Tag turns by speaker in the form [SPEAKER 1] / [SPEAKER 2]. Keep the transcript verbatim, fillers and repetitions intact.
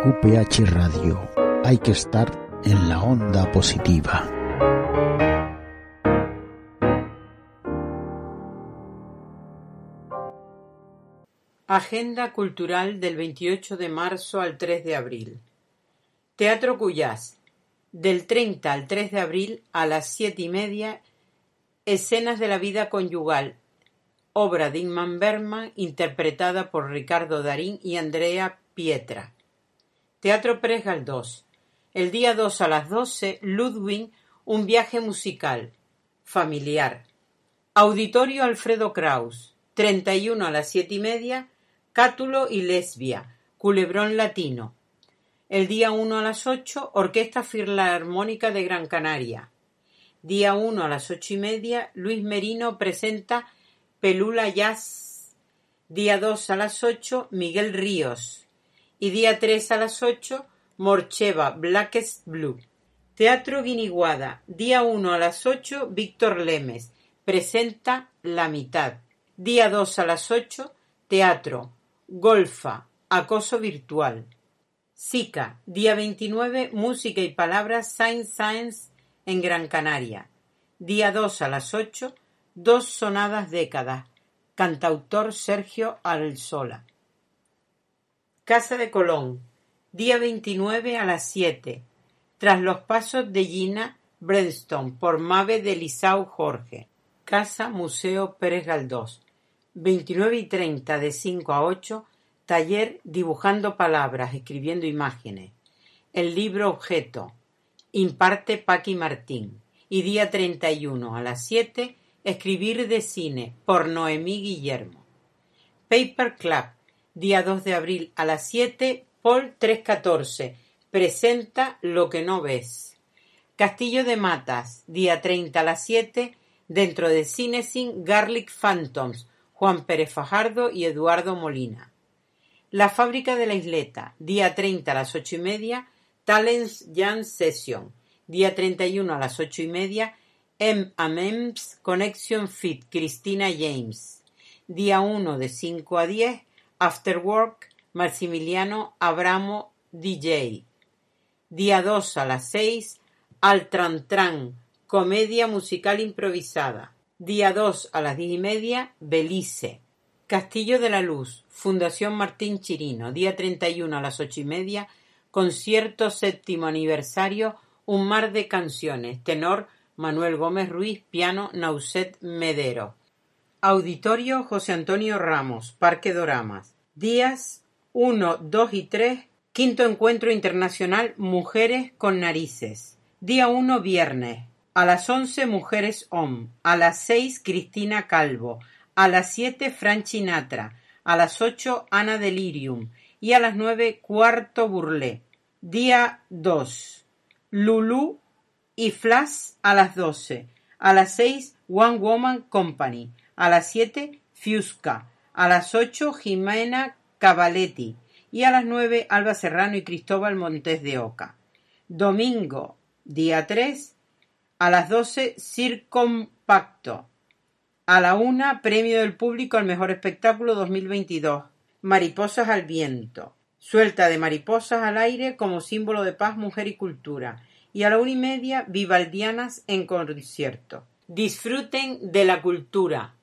[SPEAKER 1] U P H Radio. Hay que estar en la onda positiva.
[SPEAKER 2] Agenda cultural del veintiocho de marzo al tres de abril. Teatro Cuyás. Del treinta al tres de abril a las siete y media, Escenas de la vida conyugal, obra de Ingmar Bergman, interpretada por Ricardo Darín y Andrea Pietra. Teatro Pérez Galdós. El día dos a las doce, Ludwig, un viaje musical, familiar. Auditorio Alfredo Kraus. treinta y uno a las siete y media, Cátulo y Lesbia, Culebrón Latino. El día uno a las ocho, Orquesta Filarmónica de Gran Canaria. Día uno a las ocho y media, Luis Merino presenta Pelula Jazz. Día dos a las ocho, Miguel Ríos. Y día tres a las ocho, Morcheva Blackest Blue. Teatro Guiniguada. Día uno a las ocho, Víctor Lemes presenta La mitad. Día dos a las ocho, Teatro Golfa, Acoso virtual. SICA. Día veintinueve, Música y Palabras Science Science en Gran Canaria. Día dos a las ocho, Dos sonadas décadas. Cantautor Sergio Alzola. Casa de Colón. Día veintinueve a las siete. Tras los pasos de Gina Brenston por Mave de Lisao Jorge. Casa Museo Pérez Galdós. veintinueve y treinta de cinco a ocho. Taller Dibujando Palabras, Escribiendo Imágenes. El libro objeto. Imparte Paqui Martín. Y día treinta y uno a las siete. Escribir de cine por Noemí Guillermo. Paper Club. Día dos de abril a las siete. Paul trescientos catorce. Presenta Lo que no ves. Castillo de Matas. Día treinta a las siete. Dentro de Cinesin, Garlic Phantoms. Juan Pérez Fajardo y Eduardo Molina. La Fábrica de la Isleta. Día treinta a las ocho y media. Talents Jam Session. Día treinta y uno a las ocho y media. M and M's Connection Fit. Cristina James. Día uno de cinco a diez. After Work. Maximiliano Abramo D J. Día dos a las seis. Altrantran. Comedia musical improvisada. Día dos a las diez y media. Belice. Castillo de la Luz. Fundación Martín Chirino. Día treinta y uno a las ocho y media. Concierto séptimo aniversario. Un mar de canciones. Tenor Manuel Gómez Ruiz. Piano Nauset Medero. Auditorio José Antonio Ramos. Parque Doramas. Días uno, dos y tres. Quinto Encuentro Internacional Mujeres con Narices. Día uno, viernes. A las once, Mujeres O M. A las seis, Cristina Calvo. A las siete, Franchi Natra. A las ocho, Ana Delirium. Y a las nueve, Cuarto Burlé. Día dos. Lulú y Flash a las doce. A las seis, One Woman Company. A las siete, Fiusca. A las ocho, Jimena Cavaletti. Y a las nueve, Alba Serrano y Cristóbal Montes de Oca. Domingo, día tres, a las doce, Circompacto. A la una, Premio del Público al Mejor Espectáculo dos mil veintidós. Mariposas al Viento. Suelta de mariposas al aire como símbolo de paz, mujer y cultura. Y a la una y media, Vivaldianas en concierto. Disfruten de la cultura.